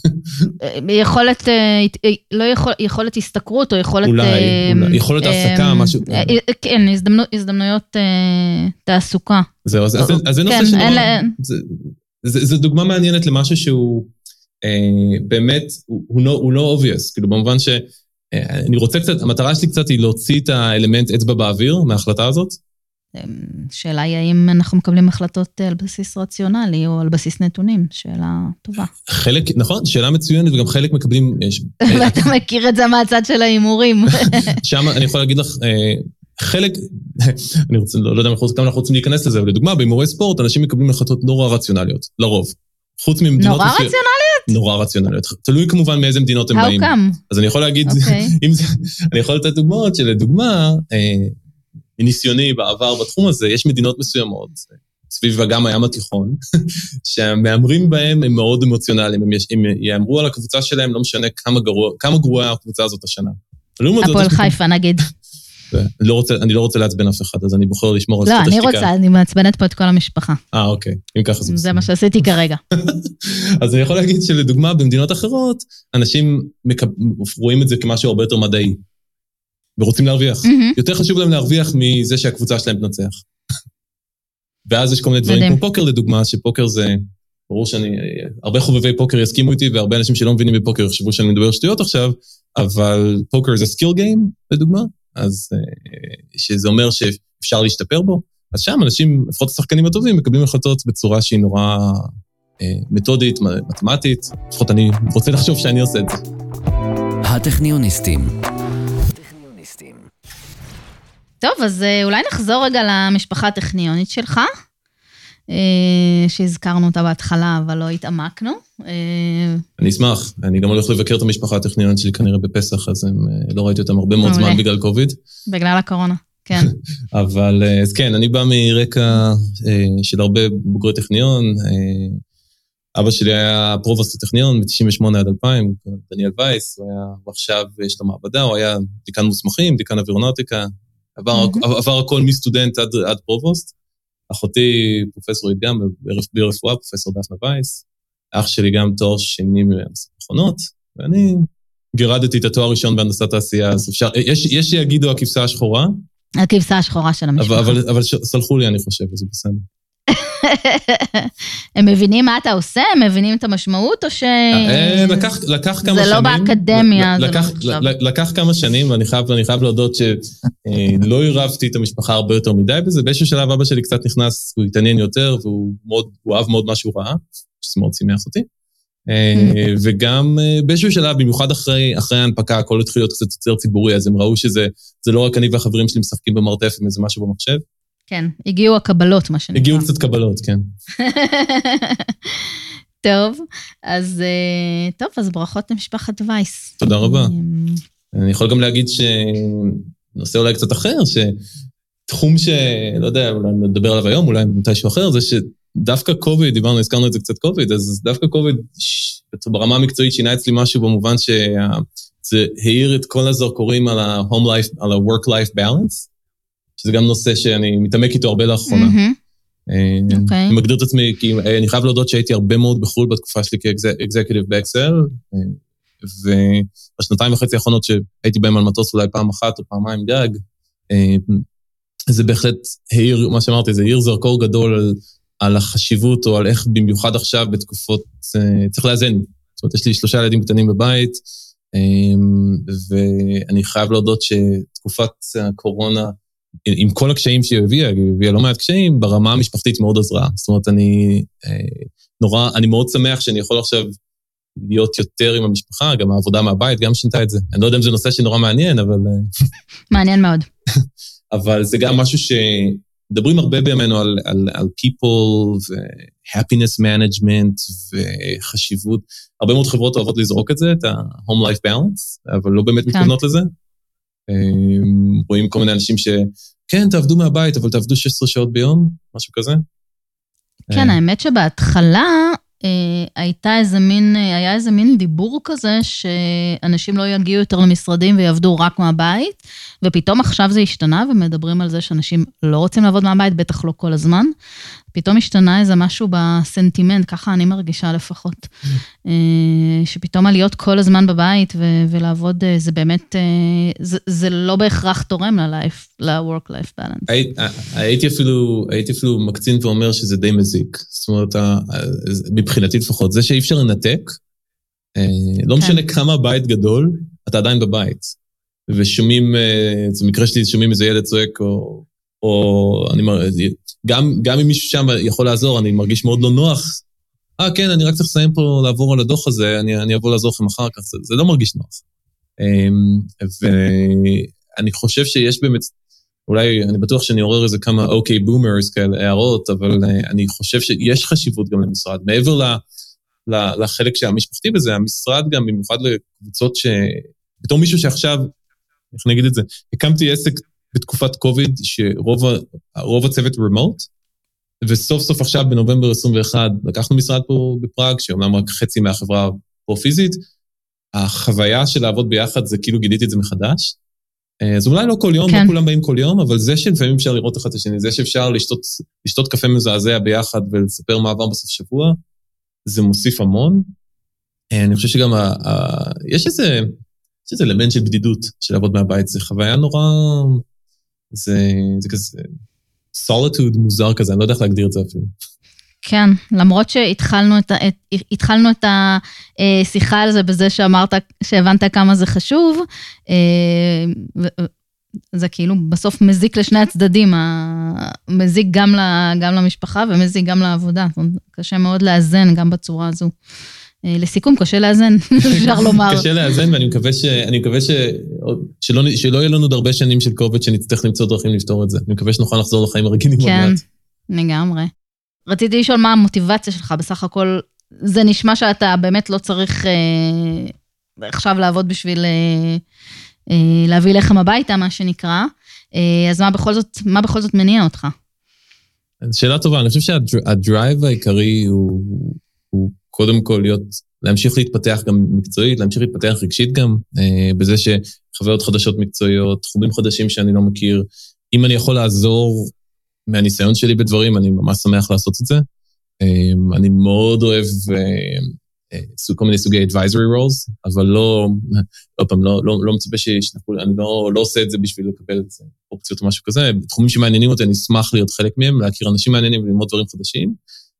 יכולת הסתכרות או יכולת... אולי, יכולת העסקה, משהו... כן, הזדמנויות תעסוקה. זהו, אז זה נושא שנורא... זה דוגמה מעניינת למשהו שהוא באמת, הוא לא obvious, כאילו במובן שאני רוצה קצת, המטרה שלי קצת היא להוציא את האלמנט אצבע באוויר מההחלטה הזאת. שאלה היא האם אנחנו מקבלים החלטות על בסיס רציונלי או על בסיס נתונים, שאלה טובה. חלק, נכון, שאלה מצוינת וגם חלק מקבלים... ואתה מכיר את זה מהצד של האימורים. שם אני יכול להגיד לך, חלק, אני רוצה, לא יודע כמה אנחנו רוצים להיכנס לזה, אבל לדוגמה, באימורי ספורט אנשים מקבלים החלטות נורא רציונליות, לרוב. חוץ ממדינות... נורא רציונליות? נורא רציונליות. תלוי כמובן מאיזה מדינות הם באים. אז אני יכול להגיד, אני יכול לתת דוגמאות שלדוגמה, מניסיוני בעבר בתחום הזה, יש מדינות מסוימות, סביב וגם הים התיכון, שהמאמרים בהם הם מאוד אמוציונליים, הם יאמרו על הקבוצה שלהם, לא משנה כמה גרועה הקבוצה הזאת השנה. הפועל חיפה נגיד. אני לא רוצה לעצבן אף אחד, אז אני בוחר לשמור על זכות השתיקה. לא, אני רוצה, אני מעצבנת פה את כל המשפחה. אוקיי, אם ככה זה בסדר. זה מה שעשיתי כרגע. אז אני יכול להגיד שלדוגמה, במדינות אחרות, אנשים רואים את זה כמשהו הרבה יותר מדעי. ורוצים להרוויח. יותר חשוב להם להרוויח מזה שהקבוצה שלהם תנצח. ואז יש כל מיני דברים כמו פוקר לדוגמה, שפוקר זה, ברור הרבה חובבי פוקר יסכימו איתי, והרבה אנשים שלא מבינים בפוקר יחשבו שאני מדבר שטויות עכשיו, אבל פוקר זה סקיל גיים לדוגמה, אז שזה אומר שאפשר להשתפר בו, אז שם אנשים, לפחות השחקנים הטובים, מקבלים החלטות בצורה שהיא נורא מתודית, מתמטית, לפחות אני רוצה לחשוב שאני עושה את זה. הטכניוניסטים. טוב, אז אולי נחזור רגע למשפחה הטכניונית שלך, שהזכרנו אותה בהתחלה, אבל לא התעמקנו. אני אשמח, אני גם הולך לבקר את המשפחה הטכניונית שלי כנראה בפסח, אז לא ראיתי אותם הרבה מאוד זמן בגלל קוביד. בגלל הקורונה, כן. אבל אז כן, אני בא מרקע של הרבה בוגרי טכניון, אבא שלי היה פרובוסט הטכניון ב-98 עד 2000, דניאל וייס, ועכשיו יש לו מעבדה, הוא היה דיקן מוסמכים, דיקן אווירונאוטיקה, עבר הכל מסטודנט עד פרובוסט. אחותי פרופסורית גם ברפואה, פרופסור דפנה וייס. אח שלי גם תואר שני בהנדסת מכונות, ואני גירדתי את התואר הראשון בהנדסת תעשייה, אז אפשר, יש שיגידו הכבשה השחורה. הכבשה השחורה של המשפחה. אבל סלחו לי, אני חושב, זה בסדר. הם מבינים מה אתה עושה? הם מבינים את המשמעות, או ש... לקח כמה שנים. זה לא באקדמיה. לקח כמה שנים, ואני חייב להודות שלא עירבתי את המשפחה הרבה יותר מדי בזה. באיזשהו שלב אבא שלי קצת נכנס, הוא התעניין יותר, והוא אהב מאוד מה שהוא ראה, שזה מאוד שימח אותי. וגם באיזשהו שלב, במיוחד אחרי ההנפקה, הכל התחיל להיות קצת יותר ציבורי, אז הם ראו שזה לא רק אני והחברים שלי משחקים במרתף עם איזה משהו במחשב. כן, הגיעו הקבלות, מה שנקרא. הגיעו קצת קבלות, כן. טוב, אז ברכות למשפחת וייס. תודה רבה. אני יכול גם להגיד שנושא אולי קצת אחר, שתחום שלא יודע, אולי נדבר עליו היום, אולי מתישהו אחר, זה שדווקא קוביד, הזכרנו את זה קצת קוביד, אז דווקא קוביד ברמה המקצועית שינה אצלי משהו במובן שזה העיר את כל הזרקורים על ה-home life, על ה-work-life balance, שזה גם נושא שאני מתעמק איתו הרבה לאחרונה. אני מגדיר את עצמי, כי אני חייב להודות שהייתי הרבה מאוד בחול בתקופה שלי כאקזקיוטיב באקסל, ובשנתיים וחצי האחרונות שהייתי בהם על מטוס אולי פעם אחת או פעמיים גג, זה בהחלט העיר, מה שאמרתי, זה העיר זרקור גדול על החשיבות, או על איך במיוחד עכשיו בתקופות, צריך לאזן. זאת אומרת, יש לי 3 ילדים קטנים בבית, ואני חייב להודות שתקופת הקורונה, עם כל הקשיים שהיא הביאה לא מעט קשיים, ברמה המשפחתית מאוד עזרה. זאת אומרת, אני מאוד שמח שאני יכול עכשיו להיות יותר עם המשפחה, גם העבודה מהבית, גם שינתה את זה. אני לא יודע אם זה נושא שנורא מעניין, אבל... מעניין מאוד. אבל זה גם משהו שמדברים הרבה בימינו על people ו-happiness management וחשיבות. הרבה מאוד חברות אוהבות לזרוק את זה, את ה-home life balance, אבל לא באמת מתכוונות לזה. רואים כל מיני אנשים שכן, תעבדו מהבית, אבל תעבדו 16 שעות ביום, משהו כזה. כן, האמת שבהתחלה היה איזה מין דיבור כזה שאנשים לא יגיעו יותר למשרדים ויעבדו רק מהבית, ופתאום עכשיו זה השתנה ומדברים על זה שאנשים לא רוצים לעבוד מהבית, בטח לא כל הזמן. פתאום השתנה איזה משהו בסנטימנט, ככה אני מרגישה לפחות, שפתאום להיות כל הזמן בבית ולעבוד, זה באמת, זה לא בהכרח תורם ל-work-life balance. הייתי אפילו מקצין ואומר שזה די מזיק. זאת אומרת, מבחינתי לפחות, זה שאי אפשר לנתק, לא משנה כמה בית גדול, אתה עדיין בבית. ושומעים, זה מקרה שלי, שומעים איזה ילד צועק, או גם אם מישהו שם יכול לעזור, אני מרגיש מאוד לא נוח. כן, אני רק צריך לסיים פה לעבור על הדוח הזה, אני אבוא לעזור לכם אחר כך, זה לא מרגיש נוח. ואני חושב שיש באמת, אולי אני בטוח שאני עורר איזה כמה אוקיי בומרס כאלה, הערות, אבל אני חושב שיש חשיבות גם למשרד. מעבר לחלק שהמשפחתי בזה, המשרד גם במיוחד לקבוצות בתור מישהו שעכשיו, איך נגיד את זה, הקמתי עסק בתקופת קוביד, שרוב הצוות remote, וסוף סוף עכשיו בנובמבר 21, לקחנו משרד פה בפראג, שאומנם רק חצי מהחברה פה פיזית, החוויה של לעבוד ביחד, זה כאילו גיליתי את זה מחדש, אז אולי לא כל יום, לא כולם באים כל יום, אבל זה שלפעמים אפשר לראות אחד את השני, זה שאפשר לשתות קפה מזעזע ביחד, ולספר מה עבר בסוף שבוע, זה מוסיף המון. אני חושב שגם יש איזה אלמנט של בדידות של לעבוד מהבית, זה חוויה נורא, זה כזה solitude מוזר כזה, אני לא יודע איך להגדיר את זה אפילו. כן, למרות שהתחלנו את השיחה על זה בזה שהבנת כמה זה חשוב, זה כאילו בסוף מזיק לשני הצדדים, מזיק גם למשפחה ומזיק גם לעבודה, קשה מאוד לאזן גם בצורה הזו. לסיכום, קשה לאזן, אפשר לומר. קשה לאזן, ואני מקווה שלא יהיה לנו עוד הרבה שנים של קוביד שנצטרך למצוא דרכים לפתור את זה. אני מקווה שנוכל לחזור לחיים הרגילים עוד מעט. כן, לגמרי. רציתי לשאול מה המוטיבציה שלך, בסך הכל, זה נשמע שאתה באמת לא צריך עכשיו לעבוד בשביל להביא לחם הביתה, מה שנקרא, אז מה בכל זאת מניע אותך? שאלה טובה, אני חושב שהדרייב העיקרי הוא קודם כל להמשיך להתפתח גם מקצועית, להמשיך להתפתח רגשית גם, בזה שחוויות חדשות מקצועיות, תחומים חדשים שאני לא מכיר, אם אני יכול לעזור מהניסיון שלי בדברים, אני ממש שמח לעשות את זה. אני מאוד אוהב כל מיני סוגי advisory roles, אבל לא מצפה שישנקו, אני לא עושה את זה בשביל לקבל את זה, אופציות או משהו כזה. בתחומים שמעניינים אותי, אני אשמח להיות חלק מהם, להכיר אנשים מעניינים וללמוד דברים חדשים.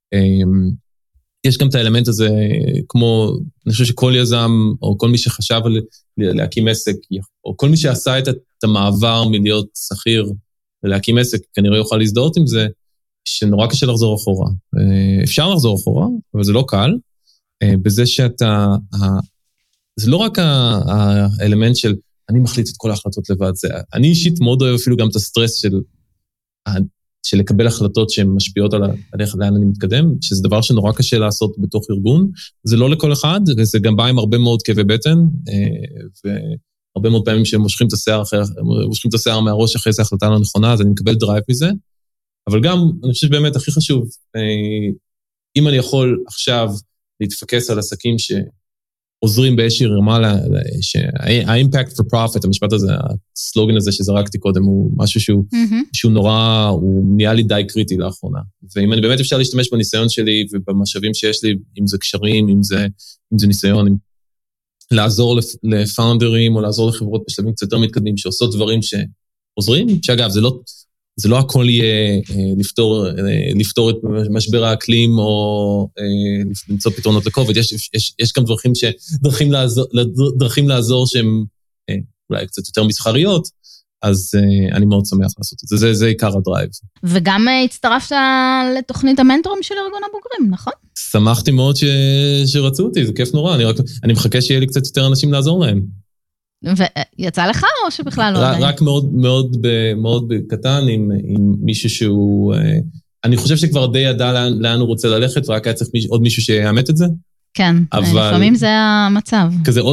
יש גם את האלמנט הזה, כמו, אני חושב שכל יזם, או כל מי שחשב להקים עסק, או כל מי שעשה את המעבר מלהיות שכיר, ולהקים עסק, כנראה יוכל להזדהות עם זה, שנורא קשה לחזור אחורה. אפשר לחזור אחורה, אבל זה לא קל, בזה שאתה, זה לא רק האלמנט של, אני מחליט את כל ההחלטות לבד, זה, אני אישית מאוד אוהב אפילו גם את הסטרס של לקבל החלטות שהן משפיעות על איך לאן אני מתקדם, שזה דבר שנורא קשה לעשות בתוך ארגון, זה לא לכל אחד, וזה גם בא עם הרבה מאוד כאבי בטן, והרבה מאוד פעמים שהם מושכים את השיער מהראש אחרי זה החלטה לא נכונה, אז אני מקבל דרייב מזה, אבל גם, אני חושב שבאמת הכי חשוב, אם אני יכול עכשיו להתפקס על עסקים עוזרים באיזושהי רמה, ה-impact for profit, המשפט הזה, הסלוגן הזה שזרקתי קודם, הוא משהו שהוא נורא, הוא נהיה לי די קריטי לאחרונה. ואם אני באמת אפשר להשתמש בניסיון שלי ובמשאבים שיש לי, אם זה קשרים, אם זה ניסיון, לעזור לפאונדרים או לעזור לחברות בשלבים קצת יותר מתקדמים, שעושות דברים שעוזרים, שאגב, זה לא הכל יהיה לפתור את משבר האקלים או למצוא פתרונות לקוביד, יש גם דרכים לעזור שהן אולי קצת יותר מסחריות, אז אני מאוד שמח לעשות את זה, זה עיקר הדרייב. וגם הצטרפת לתוכנית המנטורים של ארגון הבוגרים, נכון? שמחתי מאוד שרצו אותי, זה כיף נורא, אני מחכה שיהיה לי קצת יותר אנשים לעזור להם. ויצא לך או שבכלל לא? רק מאוד קטן עם מישהו שהוא, אני חושב שכבר די ידע לאן הוא רוצה ללכת, ורק היה צריך עוד מישהו שיאמת את זה. כן, לפעמים זה המצב.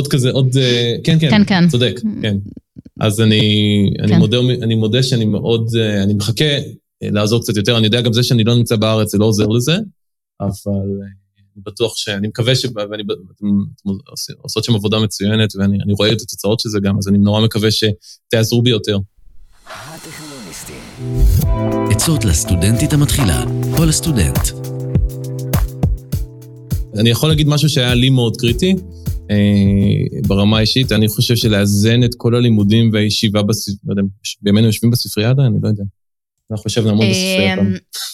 כן, צודק, כן. אז אני מודה שאני מאוד, אני מחכה לעזור קצת יותר, אני יודע גם זה שאני לא נמצא בארץ, זה לא עוזר לזה, אבל בטוח שאני מקווה ואני עושות שם עבודה מצוינת, ואני רואה את התוצאות של זה גם, אז אני נורא מקווה שתעזרו בי יותר. עצות לסטודנטית המתחילה, או לסטודנט. אני יכול להגיד משהו שהיה לי מאוד קריטי, ברמה האישית, אני חושב שלאזן את כל הלימודים והישיבה בימינו יושבים בספרייה עדיין, אני לא יודע. אנחנו יושבים המון בספרייה פעם.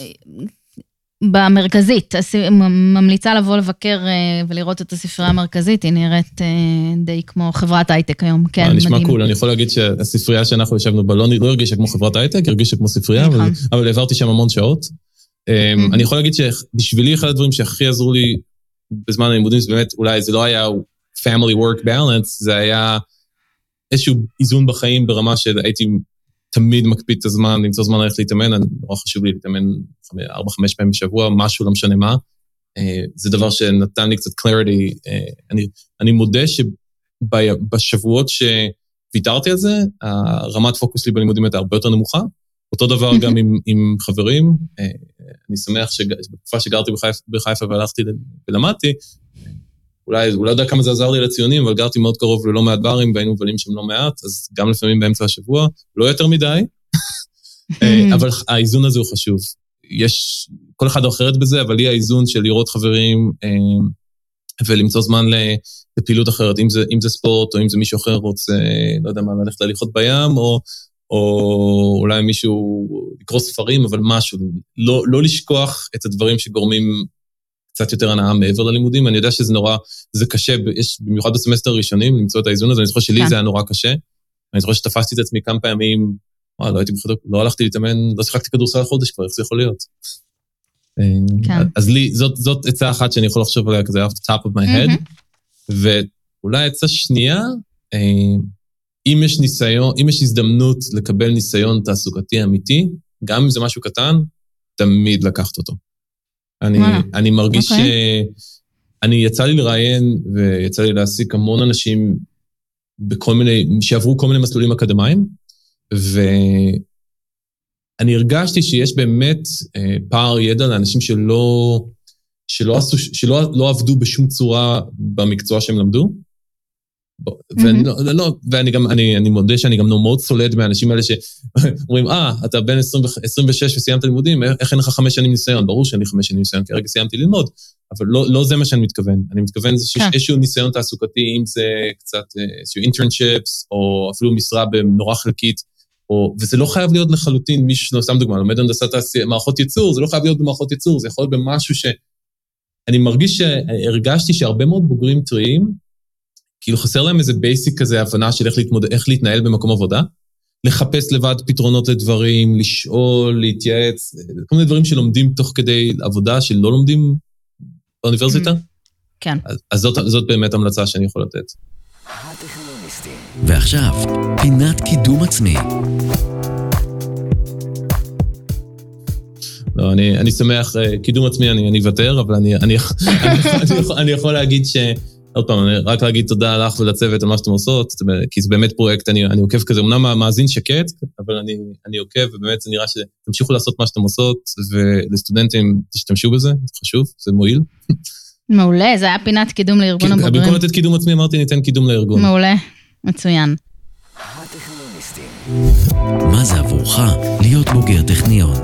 במרכזית, ממליצה לבוא לבקר ולראות את הספרייה המרכזית, היא נראית די כמו חברת הייטק היום, כן, מדהים. נשמע קול, אני יכול להגיד שהספרייה שאנחנו ישבנו בה לא הרגישה כמו חברת הייטק, הרגישה כמו ספרייה, אבל העברתי שם המון שעות. אני יכול להגיד שבשבילי אחד הדברים שהכי עזרו לי בזמן הלימודים, זה באמת, אולי זה לא היה family work balance, זה היה איזשהו איזון בחיים ברמה שהייתי תמיד מקפיד את הזמן, למצוא זמן ללכת להתאמן, נורא חשוב לי להתאמן 4-5 פעמים בשבוע, משהו, לא משנה מה. זה דבר שנתן לי קצת clarity. אני מודה שבשבועות שוויתרתי על זה, הרמת פוקוס שלי בלימודים הייתה הרבה יותר נמוכה, אותו דבר גם עם חברים. אני שמח שבתקופה שגרתי בחיפה והלכתי ולמדתי, אולי לא יודע כמה זה עזר לי לציונים, אבל גרתי מאוד קרוב ללא מעט ברים, והיינו מבלים שם לא מעט, אז גם לפעמים באמצע השבוע, לא יותר מדי, אבל האיזון הזה הוא חשוב. יש, כל אחד אחרת בזה, אבל לי האיזון של לראות חברים, ולמצוא זמן לפעילות אחרת, אם זה ספורט, או אם זה מישהו אחר רוצה, לא יודע מה, ללכת להליכות בים, או אולי מישהו לקרוא ספרים, אבל משהו, לא לשכוח את הדברים שגורמים קצת יותר הנאה מעבר ללימודים. אני יודע שזה נורא, זה קשה, יש במיוחד בסמסטר הראשונים, למצוא את האיזון הזה, אני זוכר שלי זה היה נורא קשה, אני זוכר שתפסתי את עצמי כמה פעמים, לא הלכתי להתאמן, לא שיחקתי כדורסל חודש כבר, איך זה יכול להיות? אז לי, זאת עצה אחת שאני יכול לחשוב עליה, כזה off the top of my head, ואולי עצה שנייה, אם יש הזדמנות לקבל ניסיון תעסוקתי אמיתי, גם אם זה משהו קטן, תמיד לקחת אותו. אני מרגיש יצא לי לראיין, ויצא לי להעסיק המון אנשים שעברו כל מיני מסלולים אקדמיים, ואני הרגשתי שיש באמת פער ידע לאנשים שלא עבדו בשום צורה במקצוע שהם למדו, ואני מודה שאני גם מאוד סולד מהאנשים האלה שאומרים, אתה בן 26 וסיימת לימודים, איך אין לך 5 שנים ניסיון? ברור שאין לי 5 שנים ניסיון, כי הרגע סיימתי ללמוד, אבל לא זה מה שאני מתכוון. אני מתכוון שיש איזשהו ניסיון תעסוקתי, אם זה קצת איזשהו internships, או אפילו משרה בנורא חלקית, וזה לא חייב להיות לחלוטין, מישהו, סתם דוגמה, לומד הנדסת מערכות ייצור, זה לא חייב להיות במערכות ייצור, זה יכול להיות במשהו שאני מרגיש שהרגשתי שהרבה מאוד בוגרים טריים, כאילו חסר להם איזה בייסיק כזה, הבנה של איך להתנהל במקום עבודה, לחפש לבד פתרונות לדברים, לשאול, להתייעץ, כל מיני דברים שלומדים תוך כדי עבודה, שלא לומדים באוניברסיטה. כן. אז זאת באמת המלצה שאני יכול לתת. ועכשיו, פינת קידום עצמי. לא, אני שמח, קידום עצמי אני אוותר, אבל אני יכול להגיד עוד פעם, רק להגיד תודה לך ולצוות על מה שאתם עושות, כי זה באמת פרויקט, אני עוקב כזה, אמנם מאזין שקט, אבל אני עוקב, ובאמת זה נראה שתמשיכו לעשות מה שאתם עושות, ולסטודנטים תשתמשו בזה, זה חשוב, זה מועיל. מעולה, זה היה פינת קידום לארגון הבוגרים. במקום לתת קידום עצמי, אמרתי ניתן קידום לארגון. מעולה, מצוין. מה זה עבורך להיות בוגר טכניון?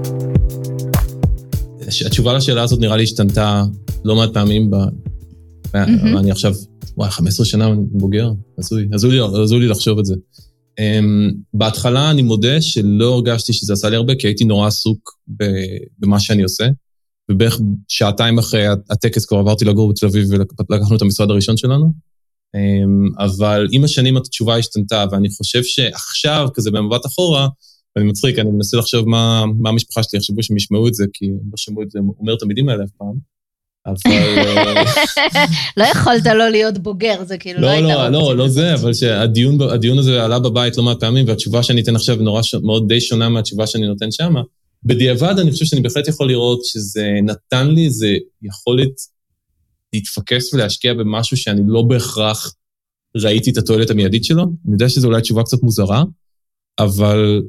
התשובה לשאלה הזאת נראה לי השתנתה לא מעט פעמים, אני עכשיו, 15 שנה בוגר, עזו לי לחשוב את זה. בהתחלה אני מודה שלא הרגשתי שזה עשה לי הרבה, כי הייתי נורא עסוק במה שאני עושה, ובערך שעתיים אחרי הטקס כבר עברתי לגור בתל אביב ולקחנו את המשרד הראשון שלנו, אבל עם השנים התשובה השתנתה, ואני חושב שעכשיו, כזה במבט אחורה, ואני מצחיק, אני מנסה לחשוב מה המשפחה שלי יחשבו שהם ישמעו את זה, כי הם לא שמעו את זה, אומר את המילים האלה אף פעם, אבל... לא יכולת לא להיות בוגר, זה כאילו לא הייתה... לא זה, אבל שהדיון הזה עלה בבית לא מעט פעמים, והתשובה שאני אתן עכשיו נורא מאוד די שונה מהתשובה שאני נותן שמה. בדיעבד אני חושב שאני בהחלט יכול לראות שזה נתן לי איזה יכולת להתפקס ולהשקיע במשהו שאני לא בהכרח ראיתי את התועלת המיידית שלו. אני יודע שזו אולי תשובה קצת מוזרה, אבל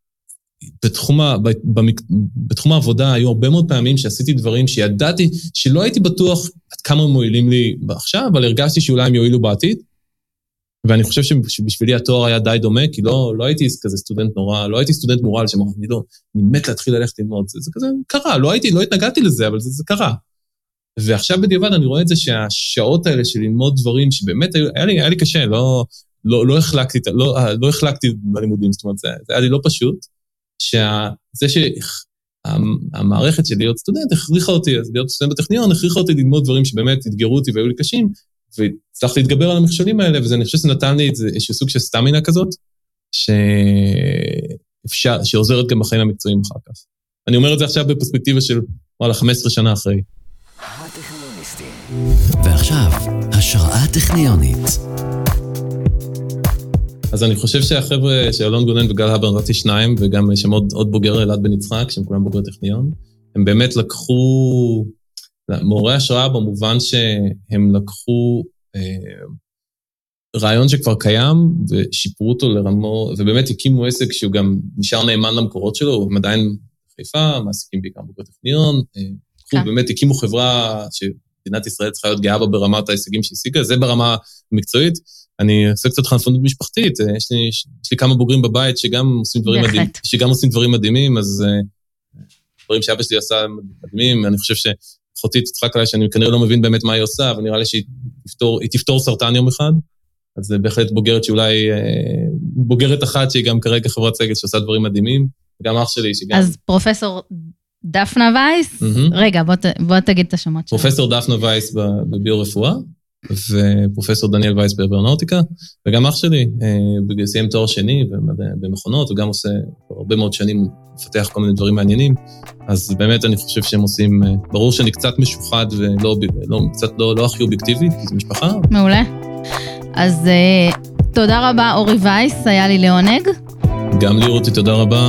בתחום העבודה היו הרבה מאוד פעמים שעשיתי דברים שידעתי שלא הייתי בטוח עד כמה הם מועילים לי עכשיו, אבל הרגשתי שאולי הם יועילו בעתיד, ואני חושב שבשבילי התואר היה די דומה, כי לא הייתי כזה סטודנט נורא, לא הייתי סטודנט מורל שאמר, אני מת להתחיל ללכת ללמוד, זה כזה קרה, לא התנגדתי לזה, אבל זה קרה. ועכשיו בדיעבד אני רואה את זה שהשעות האלה של ללמוד דברים שבאמת היה לי קשה, לא החלקתי בלימודים, זאת אומרת, זה היה לי לא פשוט, שזה שהמערכת של להיות סטודנט הכריחה אותי, אז להיות סטודנט בטכניון, הכריחה אותי ללמוד דברים שבאמת התגרו אותי והיו לי קשים, וצריך להתגבר על המכשולים האלה, וזה אני חושב שנתן לי איזשהו סוג של סטמינה כזאת, שעוזרת גם בחיים המקצועיים אחר כך. אני אומר את זה עכשיו בפרספקטיבה של 15 שנה אחרי. ועכשיו, השראה טכניונית. אז אני חושב שהחבר'ה של אלון גונן וגל הבר, נתתי שניים, וגם יש שם עוד בוגר אלעד בן יצחק, שהם כולם בוגרי טכניון, הם באמת לקחו מורי השראה במובן שהם לקחו רעיון שכבר קיים, ושיפרו אותו לרמו, ובאמת הקימו עסק שהוא גם נשאר נאמן למקורות שלו, הם עדיין חיפה, מעסיקים בעיקר בוגרי טכניון, באמת הקימו חברה שמדינת ישראל צריכה להיות גאה בה ברמת ההישגים שהשיגה, זה ברמה המקצועית, אני עושה קצת חנפנות משפחתית, יש לי כמה בוגרים בבית שגם עושים דברים מדהימים, אז דברים שאבא שלי עשה מדהימים, אני חושב שאחותי תצחק עליי שאני כנראה לא מבין באמת מה היא עושה, אבל נראה לי שהיא תפתור סרטן יום אחד, אז זה בהחלט בוגרת שאולי, בוגרת אחת שהיא גם כרגע חברת סגל שעושה דברים מדהימים, וגם אח שלי שגם... אז פרופסור דפנה וייס, רגע, בוא תגיד את השמות שלנו. פרופסור דפנה וייס בביו-רפואה, ופרופסור דניאל וייס באווירונאוטיקה, וגם אח שלי, סיים תואר שני במכונות, וגם עושה הרבה מאוד שנים מפתח כל מיני דברים מעניינים, אז באמת אני חושב שהם עושים, ברור שאני קצת משוחד וקצת לא הכי אובייקטיבי, כי זו משפחה. מעולה. אז תודה רבה אורי וייס, היה לי לעונג. גם לי רותי, תודה רבה.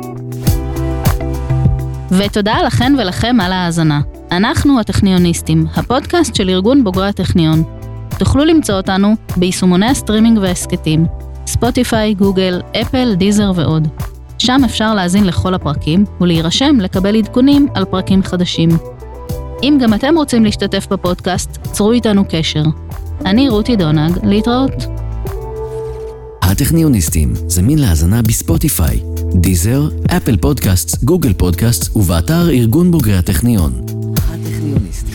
ותודה לכן ולכם על ההאזנה. אנחנו הטכניוניסטים, הפודקאסט של ארגון בוגרי הטכניון. תוכלו למצוא אותנו ביישומוני הסטרימינג והסקטים, ספוטיפיי, גוגל, אפל, דיזר ועוד. שם אפשר להאזין לכל הפרקים ולהירשם לקבל עדכונים על פרקים חדשים. אם גם אתם רוצים להשתתף בפודקאסט, צרו איתנו קשר. אני רותי דונג, להתראות. הטכניוניסטים זמין להאזנה בספוטיפיי, דיזר, אפל פודקאסט, גוגל פודקאסט ובאתר ארגון בוגרי הטכניון. הטכניוניסטים.